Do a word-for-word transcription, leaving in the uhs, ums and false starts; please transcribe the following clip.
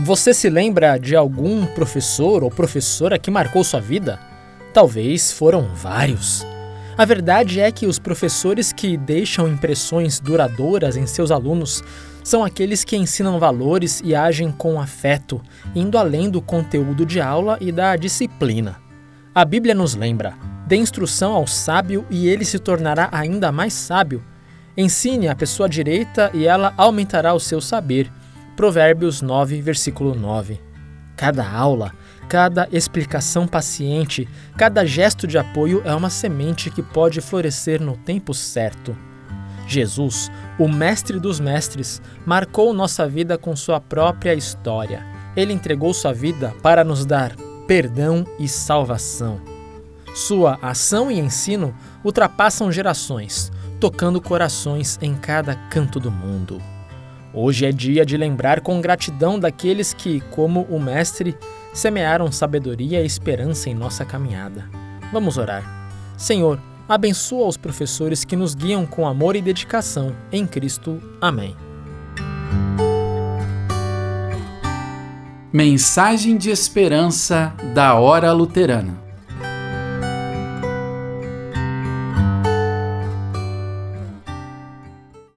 Você se lembra de algum professor ou professora que marcou sua vida? Talvez foram vários. A verdade é que os professores que deixam impressões duradouras em seus alunos são aqueles que ensinam valores e agem com afeto, indo além do conteúdo de aula e da disciplina. A Bíblia nos lembra: dê instrução ao sábio e ele se tornará ainda mais sábio. Ensine a pessoa direita e ela aumentará o seu saber. Provérbios nove, versículo nove. Cada aula, cada explicação paciente, cada gesto de apoio é uma semente que pode florescer no tempo certo. Jesus, o mestre dos mestres, marcou nossa vida com sua própria história. Ele entregou sua vida para nos dar perdão e salvação. Sua ação e ensino ultrapassam gerações, tocando corações em cada canto do mundo. Hoje é dia de lembrar com gratidão daqueles que, como o Mestre, semearam sabedoria e esperança em nossa caminhada. Vamos orar. Senhor, abençoa os professores que nos guiam com amor e dedicação. Em Cristo. Amém. Mensagem de esperança da Hora Luterana.